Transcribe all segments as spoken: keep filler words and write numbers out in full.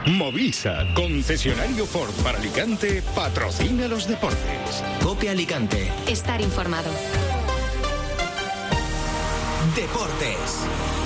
Movisa, concesionario Ford para Alicante, patrocina los deportes. COPE Alicante. Estar informado. Deportes.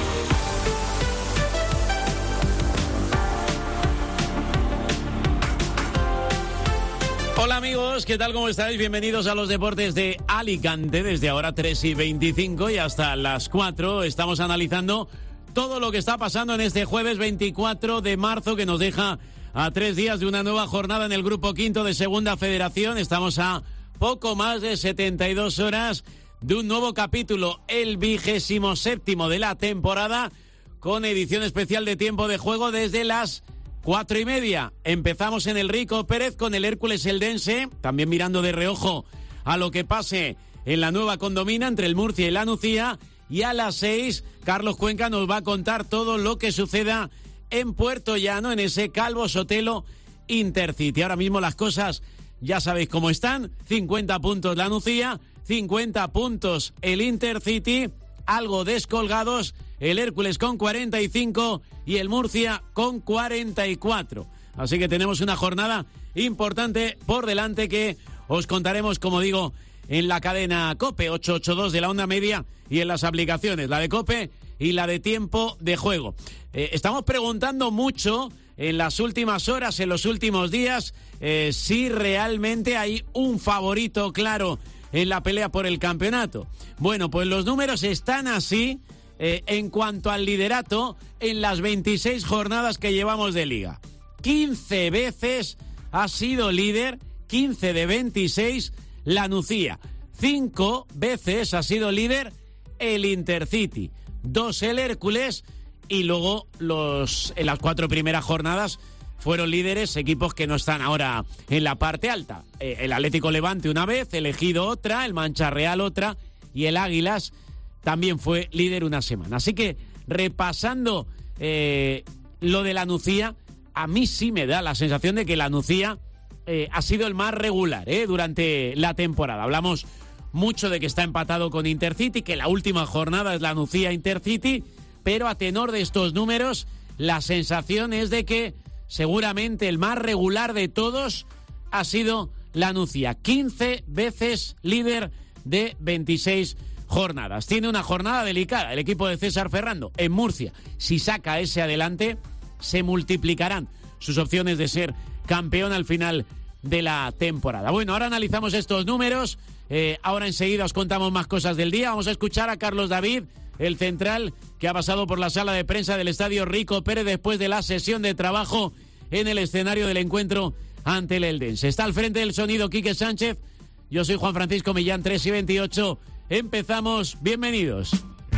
Hola amigos, ¿qué tal? ¿Cómo estáis? Bienvenidos a los deportes de Alicante. Desde ahora tres y veinticinco y hasta las cuatro estamos analizando todo lo que está pasando en este jueves veinticuatro de marzo, que nos deja a tres días de una nueva jornada en el Grupo Quinto de Segunda Federación. Estamos a poco más de setenta y dos horas de un nuevo capítulo, el vigésimo séptimo de la temporada, con edición especial de tiempo de juego desde las cuatro y media. Empezamos en el Rico Pérez con el Hércules Eldense, también mirando de reojo a lo que pase en la nueva condomina entre el Murcia y la Nucía. Y a las seis, Carlos Cuenca nos va a contar todo lo que suceda en Puerto Llano, en ese Calvo Sotelo Intercity. Ahora mismo las cosas ya sabéis cómo están. cincuenta puntos la Nucía, cincuenta puntos el Intercity, algo descolgados el Hércules con cuarenta y cinco y el Murcia con cuarenta y cuatro. Así que tenemos una jornada importante por delante que os contaremos, como digo, en la cadena COPE ochocientos ochenta y dos de la onda media y en las aplicaciones, la de COPE y la de tiempo de juego. Eh, estamos preguntando mucho en las últimas horas, en los últimos días, eh, si realmente hay un favorito claro en la pelea por el campeonato. Bueno, pues los números están así eh, en cuanto al liderato en las veintiséis jornadas que llevamos de liga. quince veces ha sido líder, quince de veintiséis, la Nucía. Cinco veces ha sido líder el Intercity, dos el Hércules y luego los en las cuatro primeras jornadas fueron líderes equipos que no están ahora en la parte alta. Eh, el Atlético Levante una vez, el Ejido otra, el Mancha Real otra y el Águilas también fue líder una semana. Así que repasando eh, lo de la Nucía, a mí sí me da la sensación de que la Nucía eh, ha sido el más regular eh, durante la temporada. Hablamos mucho de que está empatado con Intercity, que la última jornada es la Nucía-Intercity, pero a tenor de estos números, la sensación es de que seguramente el más regular de todos ha sido la Nucía. quince veces líder de veintiséis jornadas. Tiene una jornada delicada el equipo de César Ferrando en Murcia. Si saca ese adelante, se multiplicarán sus opciones de ser campeón al final de la temporada. Bueno, ahora analizamos estos números. Eh, ahora enseguida os contamos más cosas del día. Vamos a escuchar a Carlos David, el central, que ha pasado por la sala de prensa del Estadio Rico Pérez después de la sesión de trabajo en el escenario del encuentro ante el Eldense. Está al frente del sonido Quique Sánchez. Yo soy Juan Francisco Millán, tres y veintiocho. Empezamos. Bienvenidos.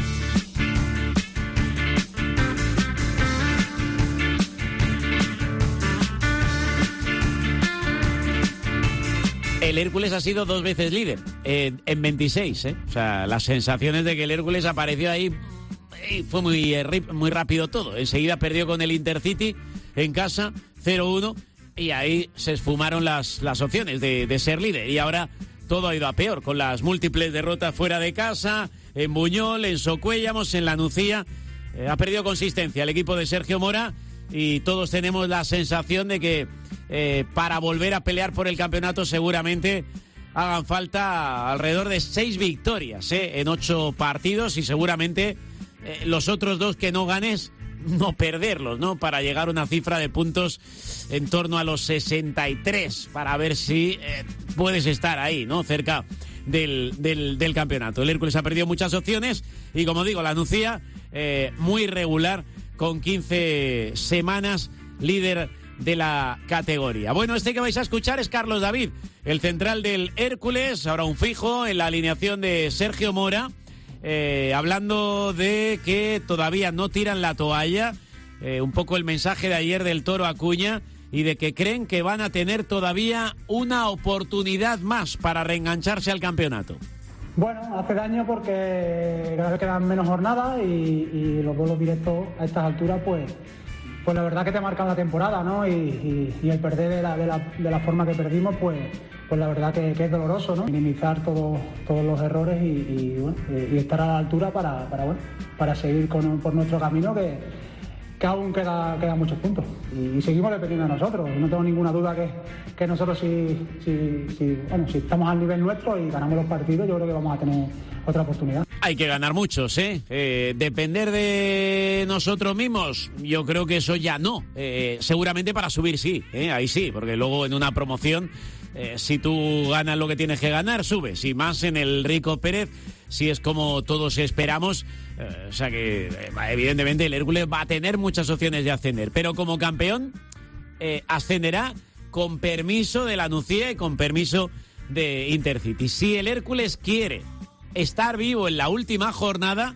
El Hércules ha sido dos veces líder, eh, en veintiséis, ¿eh? O sea, las sensaciones de que el Hércules apareció ahí, eh, fue muy, eh, muy rápido todo. Enseguida perdió con el Intercity en casa, cero uno, y ahí se esfumaron las, las opciones de, de ser líder. Y ahora todo ha ido a peor, con las múltiples derrotas fuera de casa, en Buñol, en Socuéllamos, en la Nucía. Eh, ha perdido consistencia el equipo de Sergio Mora y todos tenemos la sensación de que Eh, para volver a pelear por el campeonato seguramente hagan falta alrededor de seis victorias eh, en ocho partidos y seguramente eh, los otros dos que no ganes, no perderlos, ¿no? Para llegar a una cifra de puntos en torno a los sesenta y tres para ver si eh, puedes estar ahí, ¿no? Cerca del, del, del campeonato. El Hércules ha perdido muchas opciones y, como digo, la Nucía eh, muy regular con quince semanas líder de la categoría. Bueno, este que vais a escuchar es Carlos David, el central del Hércules, ahora un fijo en la alineación de Sergio Mora, eh, hablando de que todavía no tiran la toalla, eh, un poco el mensaje de ayer del Toro Acuña, y de que creen que van a tener todavía una oportunidad más para reengancharse al campeonato. Bueno, hace daño porque cada vez quedan menos jornadas y, y los duelos directos a estas alturas, pues Pues la verdad que te marcan la temporada, ¿no? Y, y, y el perder de la, de, la, de la forma que perdimos, pues, pues la verdad que, que es doloroso, ¿no? Minimizar todo, todos los errores y, y, bueno, y estar a la altura para, para, bueno, para seguir con, por nuestro camino, que, que aún queda, quedan muchos puntos y, y seguimos dependiendo de nosotros. No tengo ninguna duda que, que nosotros si, si, si, bueno, si estamos al nivel nuestro y ganamos los partidos, yo creo que vamos a tener otra oportunidad. Hay que ganar muchos, ¿eh? eh depender de nosotros mismos, yo creo que eso ya no. Eh, seguramente para subir sí, ¿eh? Ahí sí, porque luego en una promoción, eh, si tú ganas lo que tienes que ganar, subes. Y más en el Rico Pérez, si es como todos esperamos. Eh, o sea que, eh, evidentemente, el Hércules va a tener muchas opciones de ascender. Pero como campeón, eh, ascenderá con permiso de la Nucía y con permiso de Intercity. Si el Hércules quiere estar vivo en la última jornada,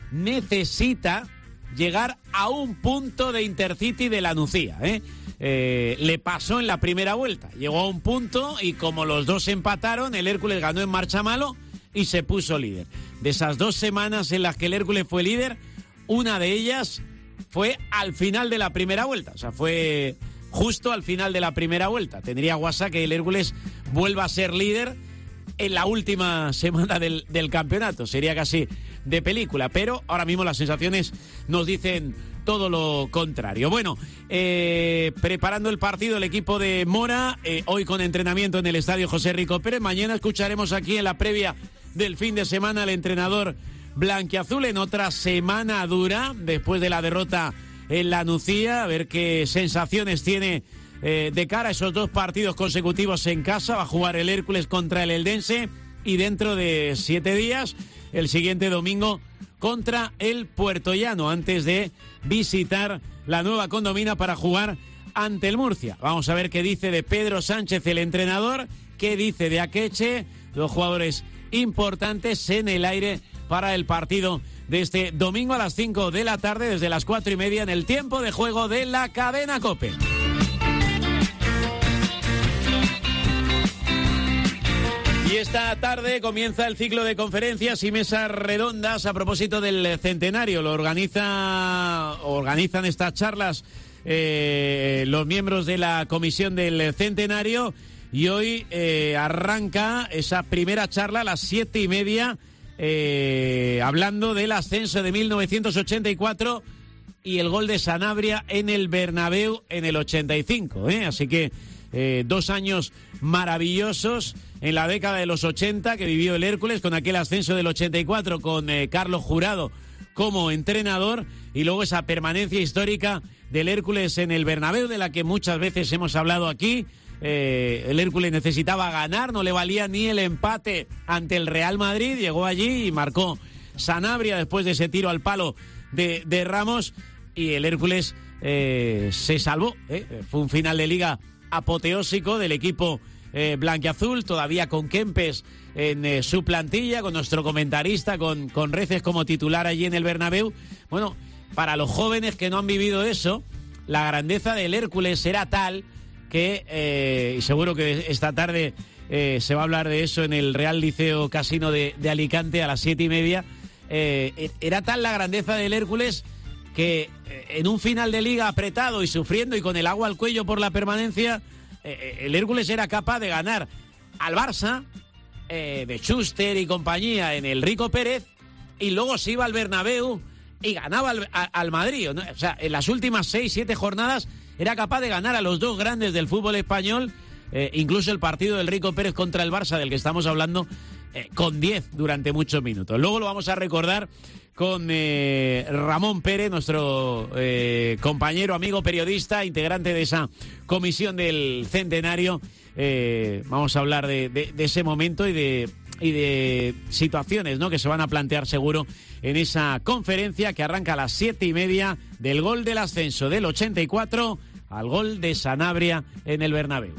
necesita llegar a un punto de Intercity de la Nucía, ¿eh? Eh, le pasó en la primera vuelta, llegó a un punto y como los dos empataron, el Hércules ganó en Marchamalo y se puso líder. De esas dos semanas en las que el Hércules fue líder, una de ellas fue al final de la primera vuelta, o sea, fue justo al final de la primera vuelta. Tendría guasa que el Hércules vuelva a ser líder en la última semana del, del campeonato. Sería casi de película, pero ahora mismo las sensaciones nos dicen todo lo contrario. Bueno, eh, preparando el partido el equipo de Mora, eh, hoy con entrenamiento en el estadio José Rico Pérez. Mañana escucharemos aquí en la previa del fin de semana al entrenador blanquiazul en otra semana dura después de la derrota en la Nucía, a ver qué sensaciones tiene Eh, de cara a esos dos partidos consecutivos en casa. Va a jugar el Hércules contra el Eldense y dentro de siete días, el siguiente domingo, contra el Puertollano, antes de visitar la Nueva Condomina para jugar ante el Murcia. Vamos a ver qué dice de Pedro Sánchez, el entrenador, qué dice de Akeche, los jugadores importantes en el aire para el partido de este domingo a las cinco de la tarde, desde las cuatro y media en el tiempo de juego de la cadena COPE. Y esta tarde comienza el ciclo de conferencias y mesas redondas a propósito del centenario. Lo organiza, organizan estas charlas eh, los miembros de la comisión del centenario y hoy eh, arranca esa primera charla a las siete y media eh, hablando del ascenso de mil novecientos ochenta y cuatro y el gol de Sanabria en el Bernabéu en el ochenta y cinco. ¿eh? Así que eh, dos años maravillosos en la década de los ochenta que vivió el Hércules, con aquel ascenso del ochenta y cuatro con eh, Carlos Jurado como entrenador, y luego esa permanencia histórica del Hércules en el Bernabéu, de la que muchas veces hemos hablado aquí. Eh, el Hércules necesitaba ganar, no le valía ni el empate ante el Real Madrid, llegó allí y marcó Sanabria después de ese tiro al palo de, de Ramos, y el Hércules eh, se salvó. ¿eh? Fue un final de liga apoteósico del equipo eh, blanquiazul, todavía con Kempes en eh, su plantilla, con nuestro comentarista, con, con Reces como titular allí en el Bernabéu. Bueno, para los jóvenes que no han vivido eso, la grandeza del Hércules será tal que, eh, y seguro que esta tarde eh, se va a hablar de eso en el Real Liceo Casino de, de Alicante a las siete y media, eh, era tal la grandeza del Hércules que eh, en un final de liga apretado y sufriendo y con el agua al cuello por la permanencia, eh, el Hércules era capaz de ganar al Barça, eh, de Schuster y compañía en el Rico Pérez, y luego se iba al Bernabéu y ganaba al, a, al Madrid, ¿no? O sea, en las últimas seis, siete jornadas era capaz de ganar a los dos grandes del fútbol español, eh, incluso el partido del Rico Pérez contra el Barça, del que estamos hablando, eh, con diez durante muchos minutos. Luego lo vamos a recordar con eh, Ramón Pérez, nuestro eh, compañero, amigo, periodista, integrante de esa comisión del centenario. Eh, vamos a hablar de, de, de ese momento y de, y de situaciones, ¿no?, que se van a plantear seguro en esa conferencia que arranca a las siete y media, del gol del ascenso del ochenta y cuatro al gol de Sanabria en el Bernabéu.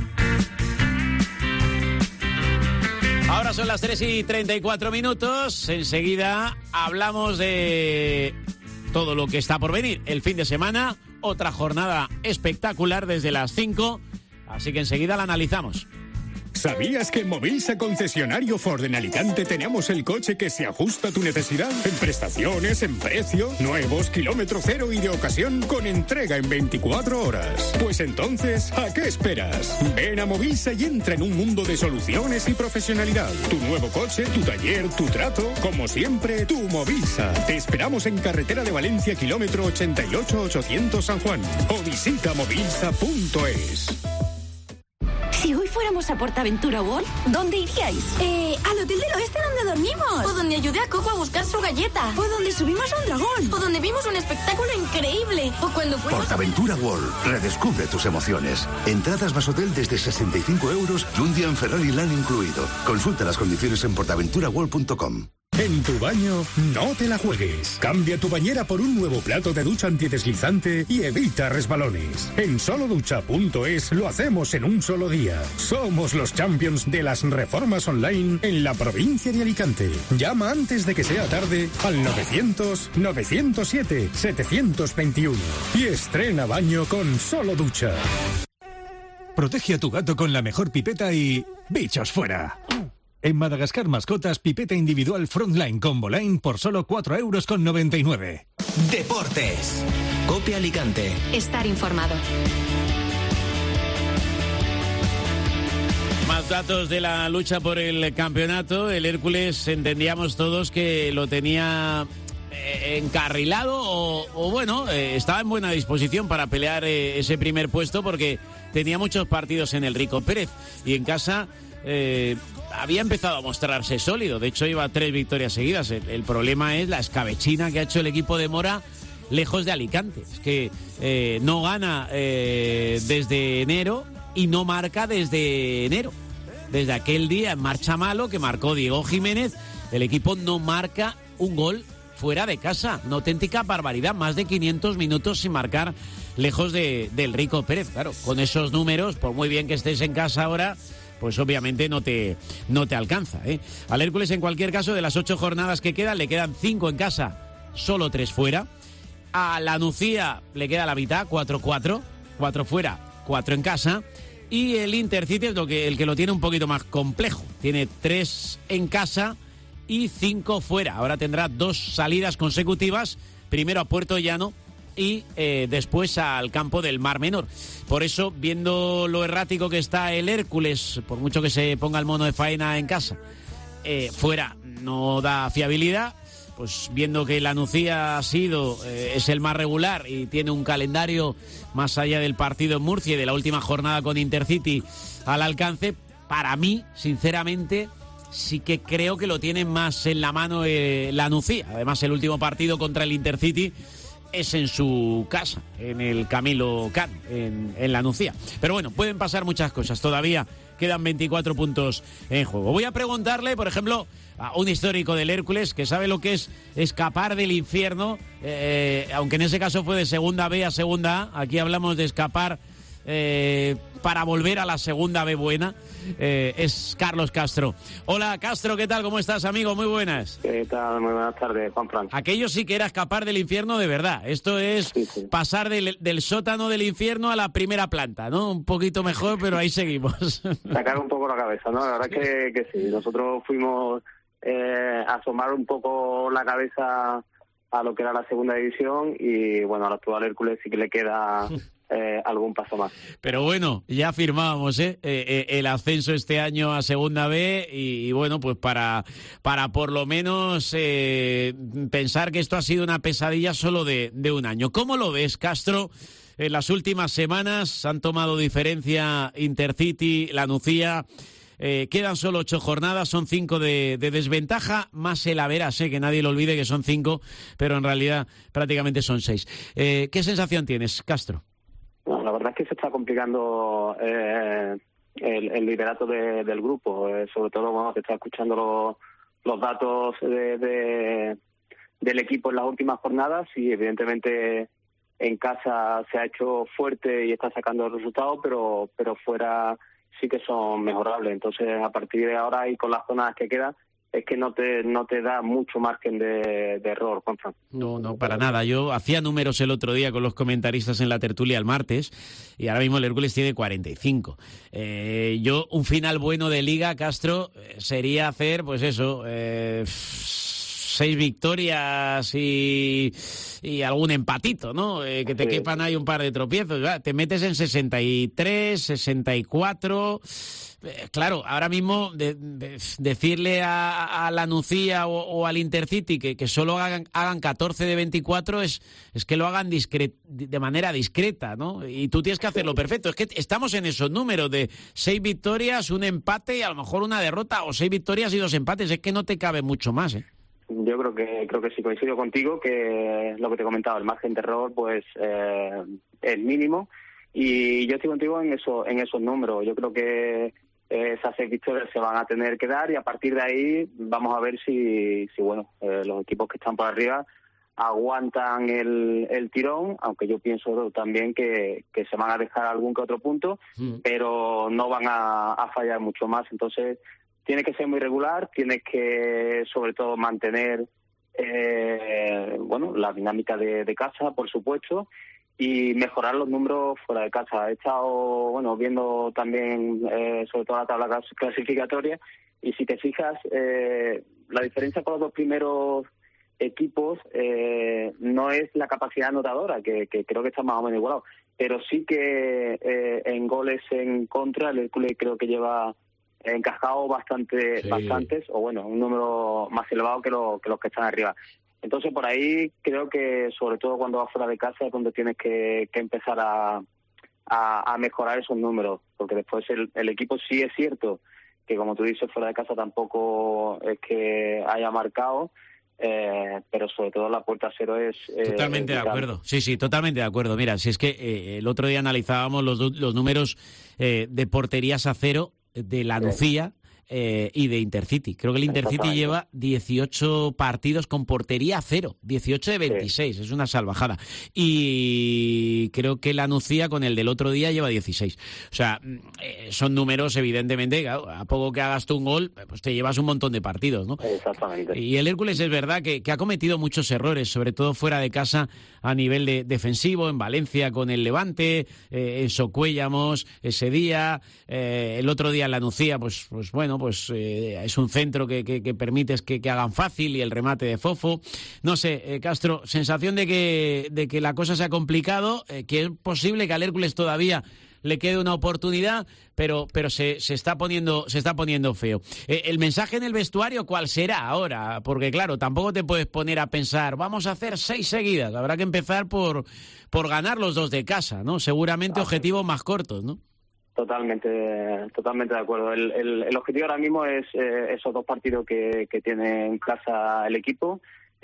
Ahora son las tres y treinta y cuatro minutos. Enseguida hablamos de todo lo que está por venir. El fin de semana, otra jornada espectacular desde las cinco. Así que enseguida la analizamos. ¿Sabías que en Movilsa Concesionario Ford en Alicante tenemos el coche que se ajusta a tu necesidad? En prestaciones, en precio, nuevos, kilómetro cero y de ocasión con entrega en veinticuatro horas. Pues entonces, ¿a qué esperas? Ven a Movilsa y entra en un mundo de soluciones y profesionalidad. Tu nuevo coche, tu taller, tu trato, como siempre, tu Movilsa. Te esperamos en carretera de Valencia, kilómetro ochenta y ocho ochocientos San Juan. O visita movilsa punto es. Si hoy fuéramos a PortAventura World, ¿dónde iríais? Eh, al hotel del oeste donde dormimos. O donde ayudé a Coco a buscar su galleta. O donde subimos a un dragón. O donde vimos un espectáculo increíble. O cuando fuimos... PortAventura World. Redescubre tus emociones. Entradas más hotel desde sesenta y cinco euros y un día en Ferrari Land incluido. Consulta las condiciones en portaventura world punto com. En tu baño, no te la juegues. Cambia tu bañera por un nuevo plato de ducha antideslizante y evita resbalones. En solo ducha punto es lo hacemos en un solo día. Somos los champions de las reformas online en la provincia de Alicante. Llama antes de que sea tarde al novecientos novecientos siete setecientos veintiuno y estrena baño con Solo Ducha. Protege a tu gato con la mejor pipeta y... ¡bichos fuera! En Madagascar Mascotas, pipeta individual Frontline Combo Line por solo cuatro euros con noventa y nueve. Deportes. Cope Alicante. Estar informado. Más datos de la lucha por el campeonato. El Hércules entendíamos todos que lo tenía eh, encarrilado o, o bueno, eh, estaba en buena disposición para pelear eh, ese primer puesto porque tenía muchos partidos en el Rico Pérez y en casa... Eh, había empezado a mostrarse sólido. De hecho, iba tres victorias seguidas. El, el problema es la escabechina que ha hecho el equipo de Mora lejos de Alicante. Es que eh, no gana eh, desde enero y no marca desde enero. Desde aquel día en marcha malo que marcó Diego Jiménez, el equipo no marca un gol fuera de casa. Una auténtica barbaridad. Más de quinientos minutos sin marcar lejos de, del Rico Pérez. Claro, con esos números, por muy bien que estés en casa ahora... pues obviamente no te, no te alcanza, ¿eh? Al Hércules, en cualquier caso, de las ocho jornadas que quedan, le quedan cinco en casa, solo tres fuera. A la Nucía le queda la mitad, cuatro cuatro, cuatro fuera, cuatro en casa. Y el Intercity es lo que, el que lo tiene un poquito más complejo. Tiene tres en casa y cinco fuera. Ahora tendrá dos salidas consecutivas, primero a Puerto Llano y eh, después al campo del Mar Menor. Por eso, viendo lo errático que está el Hércules, por mucho que se ponga el mono de faena en casa, eh, fuera no da fiabilidad, pues viendo que la Nucía ha sido, eh, es el más regular y tiene un calendario más allá del partido en Murcia y de la última jornada con Intercity al alcance, para mí, sinceramente, sí que creo que lo tiene más en la mano eh, la Nucía. Además, el último partido contra el Intercity es en su casa, en el Camilo Cano, en, en la Nucía. Pero bueno, pueden pasar muchas cosas. Todavía quedan veinticuatro puntos en juego. Voy a preguntarle, por ejemplo, a un histórico del Hércules que sabe lo que es escapar del infierno, eh, aunque en ese caso fue de segunda B a segunda A. Aquí hablamos de escapar eh, para volver a la segunda B buena. Eh, es Carlos Castro. Hola, Castro, ¿qué tal? ¿Cómo estás, amigo? Muy buenas. ¿Qué tal? Muy buenas tardes, Juan Fran. Aquello sí que era escapar del infierno de verdad. Esto es sí, sí. pasar del, del sótano del infierno a la primera planta, ¿no? Un poquito mejor, pero ahí seguimos. Sacar un poco la cabeza, ¿no? La verdad es que, que sí. Nosotros fuimos eh, a asomar un poco la cabeza a lo que era la segunda división y, bueno, al actual Hércules sí que le queda... Eh, algún paso más. Pero bueno, ya firmábamos ¿eh? Eh, eh, el ascenso este año a Segunda B y, y bueno, pues para, para por lo menos eh, pensar que esto ha sido una pesadilla solo de, de un año. ¿Cómo lo ves, Castro? En las últimas semanas han tomado diferencia Intercity, la Nucía. Eh, quedan solo ocho jornadas, son cinco de, de desventaja, más el Averas, eh, que nadie lo olvide que son cinco, pero en realidad prácticamente son seis. Eh, ¿Qué sensación tienes, Castro? No, la verdad es que se está complicando eh, el, el liderato de, del grupo, eh, sobre todo cuando se está escuchando los, los datos de, de, del equipo en las últimas jornadas y evidentemente en casa se ha hecho fuerte y está sacando resultados, pero, pero fuera sí que son mejorables. Entonces, a partir de ahora y con las zonas que quedan, es que no te no te da mucho margen de, de error, Juanfran. No, no, para nada. Yo hacía números el otro día con los comentaristas en la tertulia el martes y ahora mismo el Hércules tiene cuarenta y cinco. Eh, yo, un final bueno de Liga, Castro, sería hacer, pues eso, eh, seis victorias y, y algún empatito, ¿no? Eh, que te sí. quepan ahí un par de tropiezos. Te metes en sesenta y tres, sesenta y cuatro... Claro, ahora mismo de, de, decirle a, a la Nucía o, o al Intercity que, que solo hagan, hagan catorce de veinticuatro es, es que lo hagan discret, de manera discreta, ¿no? Y tú tienes que hacerlo perfecto. Es que estamos en esos números de seis victorias, un empate y a lo mejor una derrota, o seis victorias y dos empates. Es que no te cabe mucho más, ¿eh? Yo creo que creo que sí coincido contigo, que lo que te he comentado, el margen de error pues eh, es mínimo, y yo estoy contigo en eso, en esos números. Yo creo que esas seis victorias se van a tener que dar y a partir de ahí vamos a ver si, si bueno, eh, los equipos que están por arriba aguantan el, el tirón, aunque yo pienso también que, que se van a dejar algún que otro punto, mm. pero no van a, a fallar mucho más. Entonces tiene que ser muy regular, tienes que sobre todo mantener eh, bueno, la dinámica de, de casa, por supuesto, y mejorar los números fuera de casa. He estado bueno viendo también eh, sobre todo la tabla clasificatoria, y si te fijas eh, la diferencia con los dos primeros equipos eh, no es la capacidad anotadora, que, que creo que está más o menos igualado, pero sí que eh, en goles en contra el Hércules creo que lleva encajado bastante sí. bastantes, o bueno, un número más elevado que, lo, que los que están arriba. Entonces, por ahí creo que, sobre todo cuando vas fuera de casa, es donde tienes que, que empezar a, a, a mejorar esos números, porque después el, el equipo sí es cierto que, como tú dices, fuera de casa tampoco es que haya marcado, eh, pero sobre todo la puerta a cero es... Eh, totalmente es de acuerdo, sí, sí, totalmente de acuerdo. Mira, si es que eh, el otro día analizábamos los, los números eh, de porterías a cero de la Nucía, sí. Eh, y de Intercity. Creo que el Intercity lleva dieciocho partidos con portería a cero, dieciocho de veintiséis, sí. Es una salvajada. Y creo que la Nucía con el del otro día lleva dieciséis. O sea, eh, son números evidentemente, claro, a poco que hagas tú un gol, pues te llevas un montón de partidos, ¿no? Exactamente. Y el Hércules es verdad que, que ha cometido muchos errores, sobre todo fuera de casa a nivel de, defensivo, en Valencia con el Levante, eh, en Socuéllamos ese día, eh, el otro día en la Nucía, pues, pues bueno, pues eh, es un centro que, que, que permites que, que hagan fácil, y el remate de Fofo. No sé, eh, Castro, sensación de que, de que la cosa se ha complicado, eh, que es posible que al Hércules todavía le quede una oportunidad, pero pero se, se está poniendo se está poniendo feo. Eh, el mensaje en el vestuario, ¿cuál será ahora? Porque claro, tampoco te puedes poner a pensar, vamos a hacer seis seguidas. Habrá que empezar por, por ganar los dos de casa, ¿no? Seguramente ah, objetivos más cortos, ¿no? Totalmente, totalmente de acuerdo. El, el, el objetivo ahora mismo es eh, esos dos partidos que, que tiene en casa el equipo.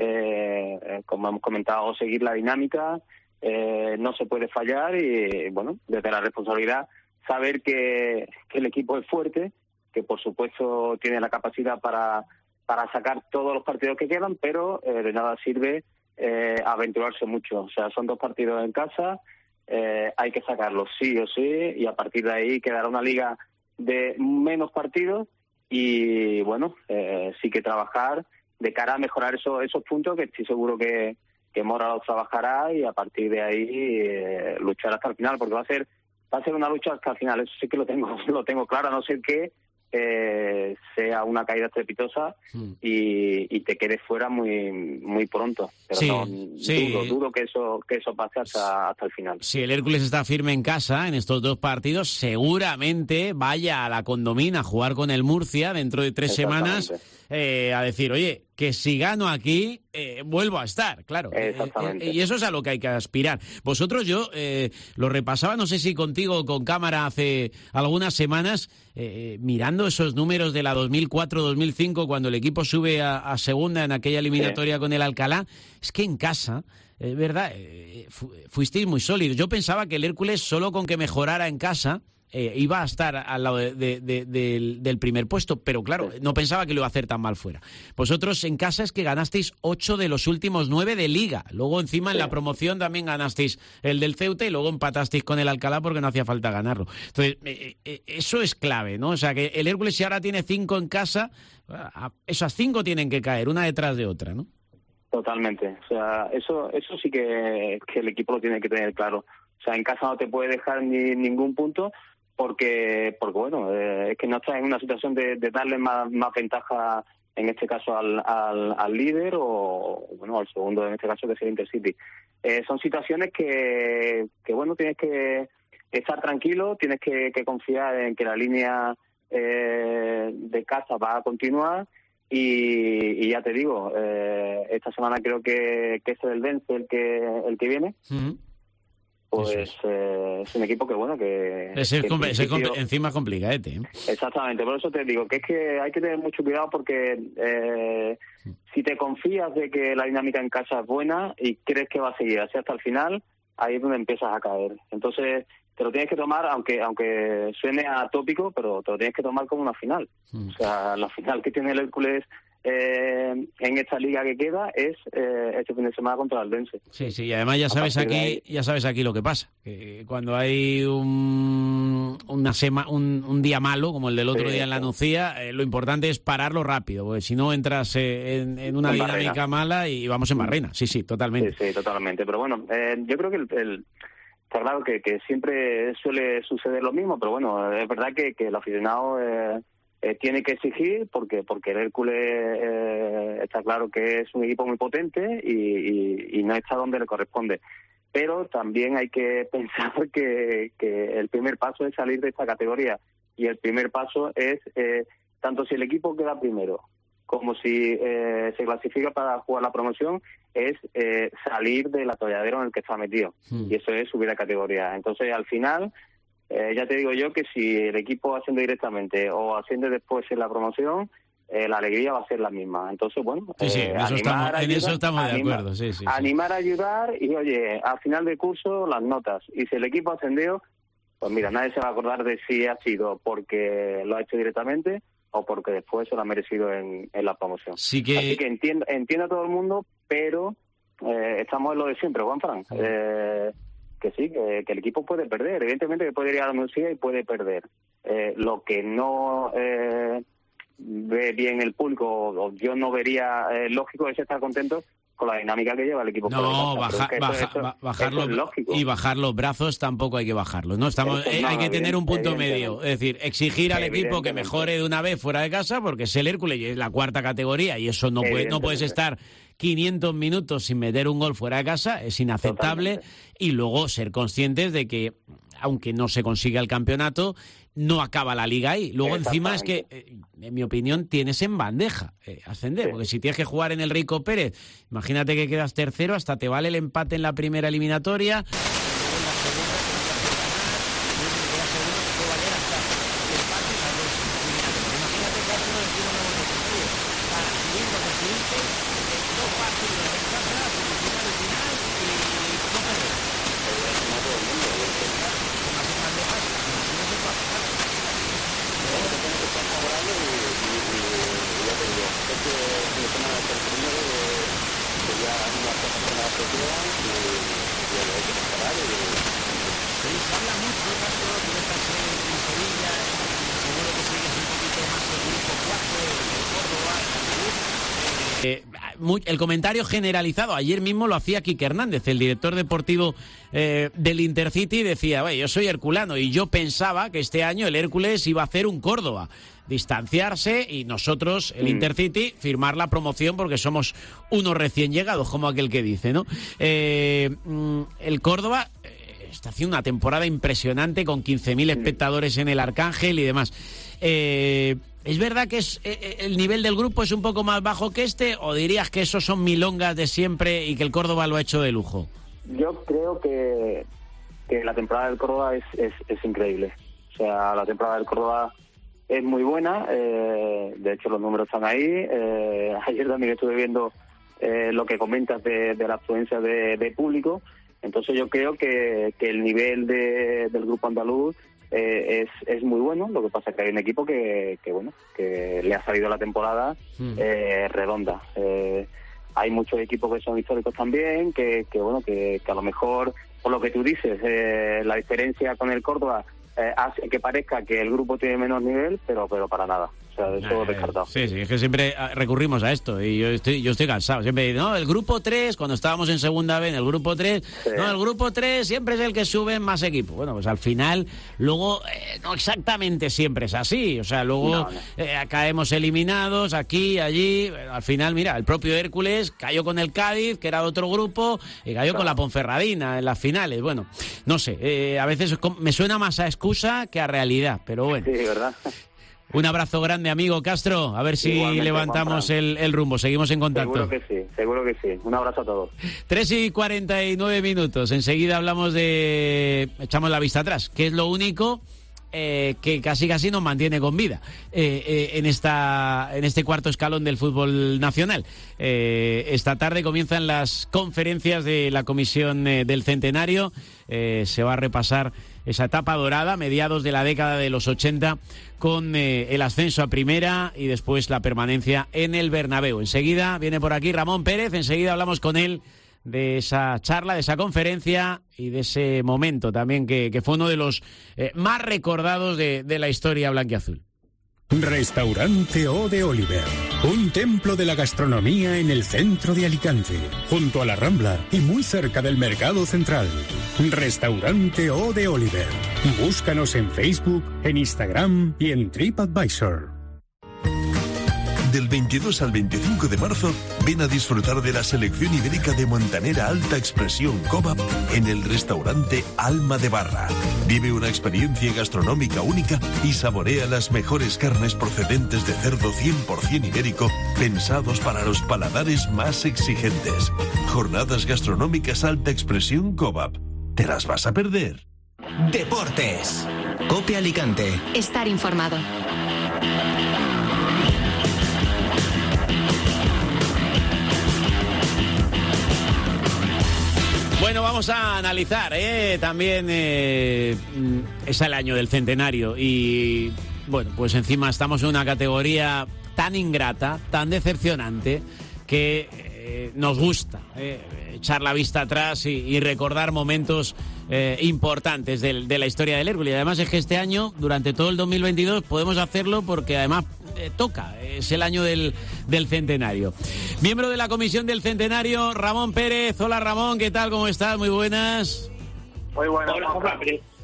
Eh, como hemos comentado, seguir la dinámica, eh, no se puede fallar y, bueno, desde la responsabilidad, saber que, que el equipo es fuerte, que por supuesto tiene la capacidad para, para sacar todos los partidos que quedan, pero eh, de nada sirve eh, aventurarse mucho. O sea, son dos partidos en casa. Eh, hay que sacarlos sí o sí, y a partir de ahí quedará una liga de menos partidos y bueno, eh, sí que trabajar de cara a mejorar eso, esos puntos, que estoy seguro que, que Mora los trabajará, y a partir de ahí eh, luchar hasta el final, porque va a ser va a ser una lucha hasta el final. Eso sí que lo tengo lo tengo claro, a no ser que eh, sea una caída estrepitosa mm. y, y te quedes fuera muy muy pronto, pero sí, no, sí. dudo, dudo que eso que eso pase hasta, hasta el final. Si el Hércules está firme en casa en estos dos partidos, seguramente vaya a la Condomina a jugar con el Murcia dentro de tres semanas, eh, a decir, oye, que si gano aquí, eh, vuelvo a estar, claro. Exactamente. Eh, eh, y eso es a lo que hay que aspirar. Vosotros, yo eh, lo repasaba, no sé si contigo o con cámara hace algunas semanas, eh, mirando esos números de la dos mil cuatro dos mil cinco, cuando el equipo sube a, a segunda en aquella eliminatoria sí. con el Alcalá, es que en casa, es verdad, eh, fu- fuisteis muy sólidos. Yo pensaba que el Hércules, solo con que mejorara en casa, eh, iba a estar al lado de, de, de, del, del primer puesto, pero claro, no pensaba que lo iba a hacer tan mal fuera. Vosotros en casa es que ganasteis ocho de los últimos nueve de Liga. Luego encima en la promoción también ganasteis el del Ceuta y luego empatasteis con el Alcalá porque no hacía falta ganarlo. Entonces, eh, eh, eso es clave, ¿no? O sea, que el Hércules si ahora tiene cinco en casa, esas cinco tienen que caer una detrás de otra, ¿no? Totalmente. O sea, eso eso sí que, que el equipo lo tiene que tener claro. O sea, en casa no te puede dejar ni ningún punto porque, porque bueno, eh, es que no estás en una situación de, de darle más, más ventaja, en este caso, al, al, al líder o, bueno, al segundo, en este caso, que es el Intercity. Eh, son situaciones que, que, bueno, tienes que estar tranquilo, tienes que, que confiar en que la línea eh, de casa va a continuar y, y ya te digo, eh, esta semana creo que, que es el Vence el que, el que viene. Uh-huh. Pues es. Eh, es un equipo que, bueno, que... Ese que es compl- principio... compl- encima complicadete. ¿eh? Exactamente, por eso te digo que es que hay que tener mucho cuidado porque eh, si te confías de que la dinámica en casa es buena y crees que va a seguir así hasta el final, ahí es donde empiezas a caer. Entonces, te lo tienes que tomar, aunque aunque suene atópico, pero te lo tienes que tomar como una final. Mm. O sea, la final que tiene el Hércules Eh, en esta liga que queda es eh, este fin de semana contra el Vence. Sí, sí, y además ya sabes aquí, ya sabes aquí lo que pasa, que cuando hay un una sema, un, un día malo como el del otro sí, día en la Nucía, eh, lo importante es pararlo rápido, porque si no entras eh, en, en una en dinámica barrena. mala y vamos en barrena. Sí, sí, totalmente. Sí, sí, totalmente. Pero bueno, eh, yo creo que el, el está claro que, que siempre suele suceder lo mismo, pero bueno, es verdad que, que el aficionado eh, Eh, tiene que exigir porque porque el Hércules eh, está claro que es un equipo muy potente y, y, y no está donde le corresponde. Pero también hay que pensar que, que el primer paso es salir de esta categoría y el primer paso es, eh, tanto si el equipo queda primero como si eh, se clasifica para jugar la promoción, es eh, salir del atolladero en el que está metido. Sí. Y eso es subir a categoría. Entonces, al final... Eh, ya te digo yo que si el equipo asciende directamente o asciende después en la promoción, eh, la alegría va a ser la misma. Entonces, bueno, sí, sí, eh, en, eso estamos, ayudar, en eso estamos de animar, acuerdo. Sí, sí, animar sí. a ayudar y, oye, al final del curso, las notas. Y si el equipo ascendió, pues mira, nadie se va a acordar de si ha sido porque lo ha hecho directamente o porque después se lo ha merecido en, en la promoción. Sí que... Así que entiendo, entiendo a todo el mundo, pero eh, estamos en lo de siempre, Juanfran. Sí. Eh, que sí, que, que el equipo puede perder, evidentemente que puede ir a la Nucía y puede perder. Eh, lo que no eh, ve bien el público, o yo no vería eh, lógico, es estar contento con la dinámica que lleva el equipo. No, baja, es baja, eso, eso, bajarlo, eso es lógico. Y bajar los brazos tampoco hay que bajarlos, ¿no? Estamos, eh, no, hay que tener un punto medio, es decir, exigir al equipo que mejore de una vez fuera de casa, porque es el Hércules y es la cuarta categoría y eso no, puede, no puedes estar quinientos minutos sin meter un gol fuera de casa, es inaceptable. Totalmente. Y luego ser conscientes de que, aunque no se consiga el campeonato, no acaba la liga ahí. Luego encima es que, eh, en mi opinión, tienes en bandeja eh, ascender, sí. Porque si tienes que jugar en el Rico Pérez, imagínate que quedas tercero, hasta te vale el empate en la primera eliminatoria. Eh, el comentario generalizado, ayer mismo lo hacía Quique Hernández, el director deportivo eh, del Intercity, decía, yo soy herculano y yo pensaba que este año el Hércules iba a hacer un Córdoba, distanciarse y nosotros, el Intercity, firmar la promoción porque somos unos recién llegados, como aquel que dice, ¿no? Eh, el Córdoba eh, está haciendo una temporada impresionante con quince mil espectadores en el Arcángel y demás. Eh... ¿Es verdad que es eh, el nivel del grupo es un poco más bajo que este o dirías que esos son milongas de siempre y que el Córdoba lo ha hecho de lujo? Yo creo que, que la temporada del Córdoba es, es, es increíble. O sea, la temporada del Córdoba es muy buena, eh, de hecho los números están ahí. Eh, ayer también estuve viendo eh, lo que comentas de, de la afluencia de, de público Entonces yo creo que, que el nivel de, del grupo andaluz eh, es, es muy bueno. Lo que pasa es que hay un equipo que, que bueno, que le ha salido la temporada mm. eh, redonda. Eh, hay muchos equipos que son históricos también, que, que bueno, que, que a lo mejor, por lo que tú dices, eh, la diferencia con el Córdoba eh, hace que parezca que el grupo tiene menos nivel, pero pero para nada. O sea, eso eh, descartado. Sí, sí, es que siempre recurrimos a esto y yo estoy yo estoy cansado. Siempre no, el grupo tres, cuando estábamos en segunda vez, en el grupo tres, sí. no, el grupo tres siempre es el que sube en más equipos. Bueno, pues al final, luego, eh, no exactamente siempre es así. O sea, luego no, no. Eh, caemos eliminados aquí, allí. Al final, mira, el propio Hércules cayó con el Cádiz, que era de otro grupo, y cayó claro. con la Ponferradina en las finales. Bueno, no sé, eh, a veces me suena más a excusa que a realidad, pero bueno. Sí, ¿verdad? Un abrazo grande, amigo Castro. A ver si Igualmente, levantamos el, el rumbo. Seguimos en contacto. Seguro que sí, seguro que sí. Un abrazo a todos. tres y cuarenta y nueve minutos. Enseguida hablamos de... Echamos la vista atrás, que es lo único eh, que casi casi nos mantiene con vida eh, eh, en esta en este cuarto escalón del fútbol nacional. Eh, esta tarde comienzan las conferencias de la Comisión eh, del Centenario. Eh, se va a repasar esa etapa dorada, mediados de la década de los ochenta, con eh, el ascenso a primera y después la permanencia en el Bernabéu. Enseguida viene por aquí Ramón Pérez, enseguida hablamos con él de esa charla, de esa conferencia y de ese momento también que, que fue uno de los eh, más recordados de, de la historia blanquiazul. Restaurante O de Oliver, un templo de la gastronomía en el centro de Alicante, junto a la Rambla y muy cerca del Mercado Central. Restaurante O de Oliver. Búscanos en Facebook, en Instagram y en TripAdvisor. Del veintidós al veinticinco de marzo, ven a disfrutar de la selección ibérica de Montanera Alta Expresión Cobap en el restaurante Alma de Barra. Vive una experiencia gastronómica única y saborea las mejores carnes procedentes de cerdo cien por ciento ibérico, pensados para los paladares más exigentes. Jornadas gastronómicas Alta Expresión Cobap. ¿Te las vas a perder? Deportes. Cope Alicante. Estar informado. Bueno, vamos a analizar, ¿eh? También eh, es el año del centenario y, bueno, pues encima estamos en una categoría tan ingrata, tan decepcionante, que eh, nos gusta eh, echar la vista atrás y, y recordar momentos eh, importantes de, de la historia del Hércules. Y además es que este año, durante todo el dos mil veintidós, podemos hacerlo porque además eh, toca, es el año del, del centenario. Miembro de la Comisión del Centenario, Ramón Pérez. Hola Ramón, ¿qué tal? ¿Cómo estás? Muy buenas. Muy buenas. Hola,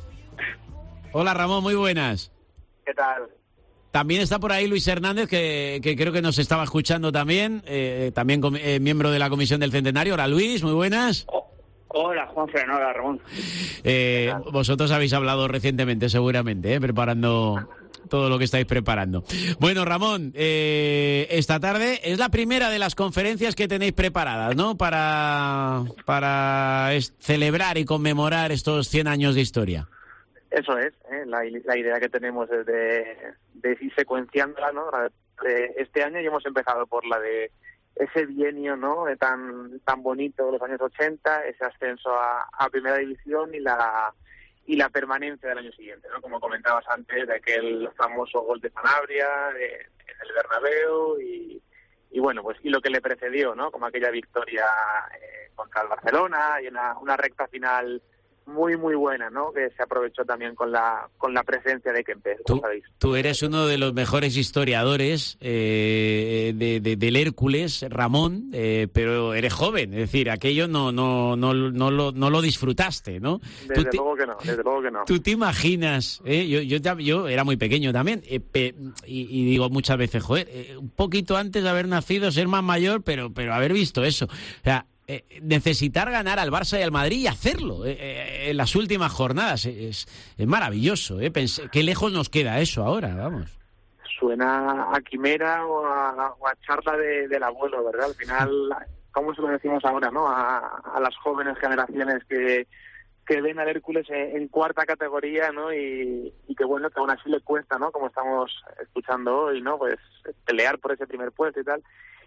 Hola Ramón, muy buenas. ¿Qué tal? También está por ahí Luis Hernández, que, que creo que nos estaba escuchando también, eh, también eh, miembro de la Comisión del Centenario. Hola Luis, muy buenas. Oh, hola Juanfran, hola Ramón. Eh, vosotros habéis hablado recientemente, seguramente, eh, preparando todo lo que estáis preparando. Bueno, Ramón, eh, esta tarde es la primera de las conferencias que tenéis preparadas, ¿no? Para, para es, celebrar y conmemorar estos cien años de historia. Eso es, ¿eh? la, la idea que tenemos es de, de ir secuenciándola, ¿no? De este año y hemos empezado por la de ese bienio, ¿no? De tan tan bonito de los años ochenta, ese ascenso a, a Primera División y la y la permanencia del año siguiente, ¿no? Como comentabas antes, de aquel famoso gol de Sanabria de, en el Bernabéu y, y bueno, pues y lo que le precedió, ¿no? Como aquella victoria eh, contra el Barcelona y una, una recta final muy muy buena, ¿no? Que se aprovechó también con la con la presencia de Kempes, tú, sabéis. Tú eres uno de los mejores historiadores eh, de, de, del Hércules, Ramón, eh, pero eres joven, es decir, aquello no no no no lo no lo disfrutaste, ¿no? Desde te, luego que no, desde luego que no. ¿Tú te imaginas? Eh? Yo, yo yo era muy pequeño también eh, pe, y, y digo muchas veces, joder, eh, un poquito antes de haber nacido, ser más mayor, pero pero haber visto eso, o sea. Eh, necesitar ganar al Barça y al Madrid y hacerlo eh, eh, en las últimas jornadas es, es maravilloso, eh. Pensé, qué lejos nos queda eso ahora, vamos. Suena a quimera o a, o a charla de, del abuelo, ¿verdad? Al final, ¿cómo se lo decimos ahora, no? A, a las jóvenes generaciones que, que ven al Hércules en, en cuarta categoría, ¿no? Y, y que bueno, que aún así le cuesta, ¿no? Como estamos escuchando hoy, ¿no? Pues pelear por ese primer puesto y tal.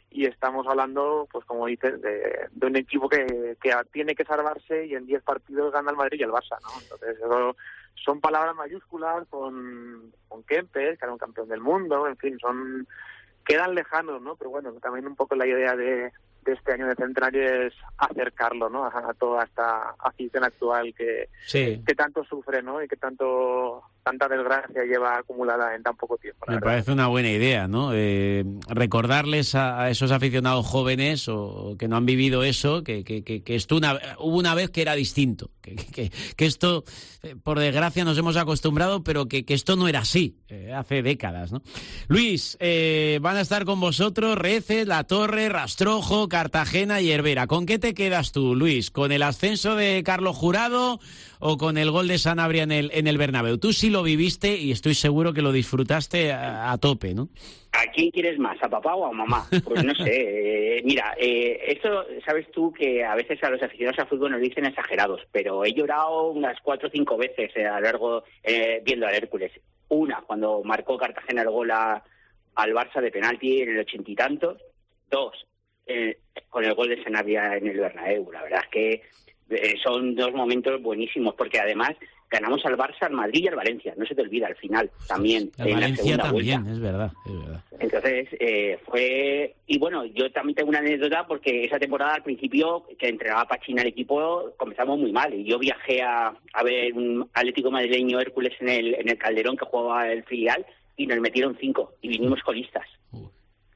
y estamos hablando, pues como dices, de, de un equipo que, que tiene que salvarse y en diez partidos gana el Madrid y el Barça, ¿no? Entonces, eso son palabras mayúsculas con, con Kempes, que era un campeón del mundo, en fin, son quedan lejanos, ¿no? Pero bueno, también un poco la idea de, de este año de Centenario es acercarlo, ¿no? A, a toda esta afición actual que, sí. que tanto sufre, ¿no? Y que tanto tanta desgracia lleva acumulada en tan poco tiempo. Me verdad. parece una buena idea, ¿no? Eh, recordarles a, a esos aficionados jóvenes o que no han vivido eso, que, que, que, que esto una, hubo una vez que era distinto, que, que, que esto, eh, por desgracia, nos hemos acostumbrado, pero que, que esto no era así, eh, hace décadas, ¿no? Luis, eh, van a estar con vosotros Reces, La Torre, Rastrojo, Cartagena y Hervera. ¿Con qué te quedas tú, Luis? ¿Con el ascenso de Carlos Jurado o con el gol de Sanabria en el, en el Bernabéu? Tú sí lo viviste y estoy seguro que lo disfrutaste a, a tope, ¿no? ¿A quién quieres más, a papá o a mamá? Pues no sé. Eh, mira, eh, esto sabes tú que a veces a los aficionados al fútbol nos dicen exagerados, pero he llorado unas cuatro o cinco veces eh, a lo largo eh, viendo al Hércules. Una, cuando marcó Cartagena el gol a, al Barça de penalti en el ochenta y tantos. Dos, eh, con el gol de Sanabria en el Bernabéu. La verdad es que eh, son dos momentos buenísimos, porque además ganamos al Barça, al Madrid y al Valencia. No se te olvida, al final también. Al en Valencia la segunda también, vuelta. es verdad, es verdad. Entonces, eh, fue... Y bueno, yo también tengo una anécdota porque esa temporada al principio, que entrenaba Pachín al equipo, comenzamos muy mal. Y yo viajé a, a ver un Atlético madrileño Hércules en el, en el Calderón, que jugaba el filial, y nos metieron cinco, y vinimos colistas. Uh.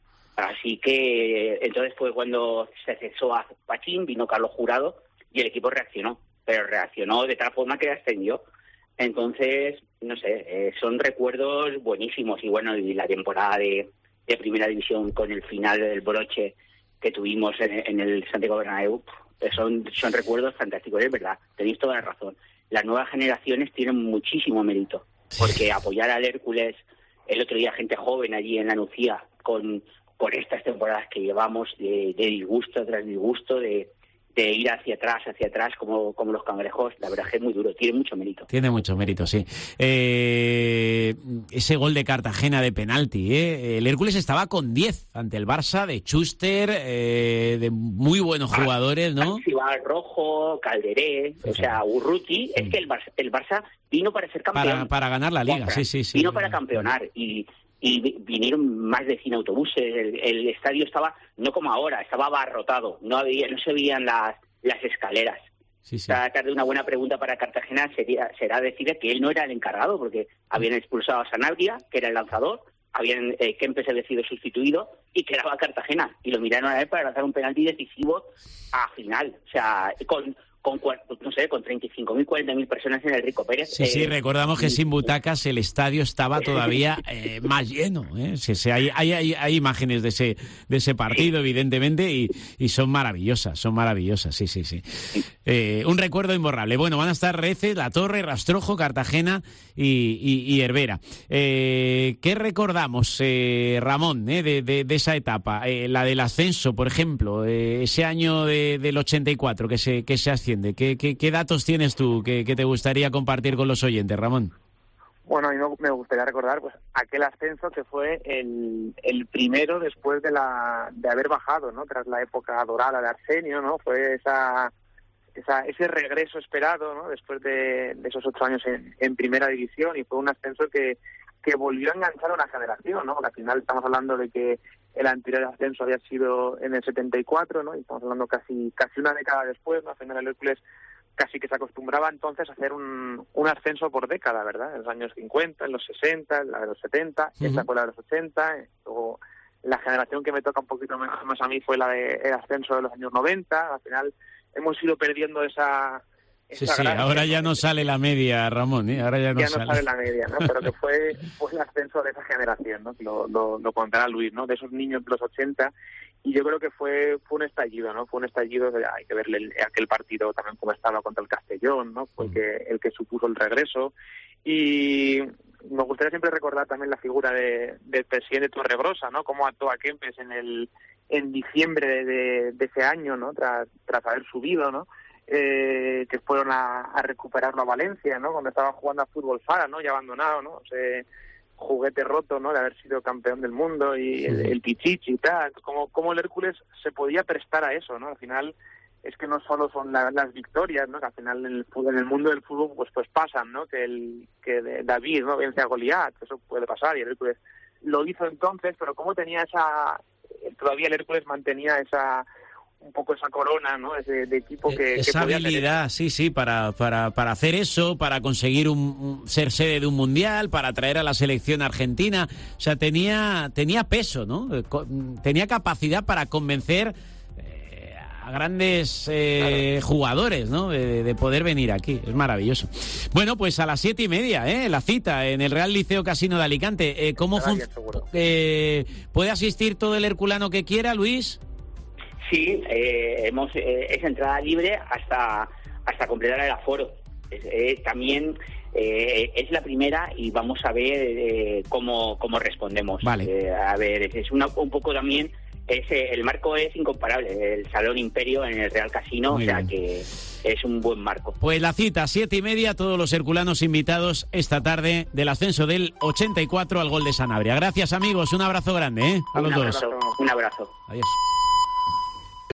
Así que entonces fue cuando se cesó a Pachín, vino Carlos Jurado, y el equipo reaccionó. Pero reaccionó de tal forma que ascendió. Entonces, no sé, eh, son recuerdos buenísimos. Y bueno, y la temporada de, de Primera División con el final del broche que tuvimos en, en el Santiago Bernabéu, son, son recuerdos fantásticos, es verdad, tenéis toda la razón. Las nuevas generaciones tienen muchísimo mérito, porque apoyar al Hércules, el otro día gente joven allí en la Nucía, con, con estas temporadas que llevamos de, de disgusto tras disgusto, de... de ir hacia atrás, hacia atrás, como, como los cangrejos, la verdad es que es muy duro, tiene mucho mérito. Tiene mucho mérito, sí. Eh, ese gol de Cartagena de penalti, ¿eh? El Hércules estaba con diez ante el Barça, de Schuster, eh, de muy buenos jugadores, ¿no? Cibar Rojo, Calderé, sí, o sea, Urruti, sí. Es que el Barça, el Barça vino para ser campeón. Para, para ganar la Liga, sí, sí, sí. Vino para campeonar y... y vinieron más de cien autobuses, el, el estadio estaba, no como ahora, estaba abarrotado, no había, no se veían las, las escaleras. Sí, sí. Tratar de una buena pregunta para Cartagena sería, será decir que él no era el encargado, porque habían expulsado a Sanabria, que era el lanzador, habían eh, Kempes había sido sustituido y quedaba Cartagena, y lo miraron a él para lanzar un penalti decisivo a final, o sea, con... con, no sé, con treinta y cinco mil, cuarenta mil personas en el Rico Pérez. Sí, eh, sí, recordamos que sin butacas el estadio estaba todavía eh, más lleno. ¿eh? Sí, sí, hay, hay, hay, hay imágenes de ese de ese partido, evidentemente, y, y son maravillosas, son maravillosas, sí, sí, sí. Eh, un recuerdo imborrable. Bueno, van a estar Reces, La Torre, Rastrojo, Cartagena y, y, y Hervera. Eh, ¿Qué recordamos, eh, Ramón, eh, de, de, de esa etapa? Eh, la del ascenso, por ejemplo, eh, ese año de, del ochenta y cuatro que se, que se asciende. ¿Qué, qué, qué datos tienes tú que, que te gustaría compartir con los oyentes, Ramón? Bueno, a mí me gustaría recordar pues aquel ascenso que fue el, el primero después de la de haber bajado, ¿no? Tras la época dorada de Arsenio, ¿no? Fue esa, esa ese regreso esperado, ¿no? Después de, de esos ocho años en, en Primera División, y fue un ascenso que que volvió a enganchar a una generación, ¿no? Porque al final estamos hablando de que el anterior ascenso había sido en el setenta y cuatro, ¿no? Y estamos hablando casi casi una década después, ¿no? Al final el Hércules casi que se acostumbraba entonces a hacer un, un ascenso por década, ¿verdad? En los años cincuenta, en los sesenta, en la de los setenta, uh-huh. Esta fue la de los ochenta, luego la generación que me toca un poquito más, más a mí fue la de el ascenso de los años noventa. Al final hemos ido perdiendo esa... Sí, sí, ahora ya no sale la media, Ramón, ¿eh? Ahora ya no, ya sale. no sale la media, ¿no? Pero que fue, fue el ascenso de esa generación, ¿no? Lo, lo, lo contará Luis, ¿no? De esos niños de los ochenta, y yo creo que fue fue un estallido, ¿no? Fue un estallido, de, hay que verle el, aquel partido también como estaba contra el Castellón, ¿no? Fue mm. el, que, el que supuso el regreso, y me gustaría siempre recordar también la figura de, del presidente Torregrosa, ¿no? Cómo actuó a Kempes en el en diciembre de, de, de ese año, ¿no? Tras, tras haber subido, ¿no? Eh, que fueron a, a recuperarlo a Valencia, ¿no? Cuando estaban jugando a fútbol sala, ¿no? Y abandonado, ¿no? Se juguete roto, ¿no? De haber sido campeón del mundo y el, el Pichichi y tal. Como, como el Hércules se podía prestar a eso, ¿no? Al final es que no solo son la, las victorias, ¿no? Que al final en el, en el mundo del fútbol pues pues pasan, ¿no? Que el que David, ¿no? Vence a Goliat, eso puede pasar, y el Hércules lo hizo entonces, pero como tenía esa... Todavía el Hércules mantenía esa... un poco esa corona, ¿no? Ese de equipo que... Esa que podía habilidad, tener. sí, sí, para, para, para hacer eso, para conseguir un, un, ser sede de un mundial, para traer a la selección argentina. O sea, tenía, tenía peso, ¿no? Tenía capacidad para convencer eh, a grandes eh, claro. jugadores, ¿no? De, de poder venir aquí. Es maravilloso. Bueno, pues a las siete y media, ¿eh? La cita en el Real Liceo Casino de Alicante. Eh, ¿Cómo fun- eh, ¿Puede asistir todo el herculano que quiera, Luis? Sí, eh, hemos eh, es entrada libre hasta hasta completar el aforo. Es, eh, también eh, es la primera y vamos a ver eh, cómo cómo respondemos. Vale. Eh, a ver, es, es una, un poco también es eh, el marco es incomparable. El Salón Imperio en el Real Casino, Muy o sea bien. que es un buen marco. Pues la cita, siete y media, todos los herculanos invitados esta tarde del ascenso del ochenta y cuatro al gol de Sanabria. Gracias, amigos, un abrazo grande, ¿eh? A los un abrazo, dos. Un abrazo. Adiós.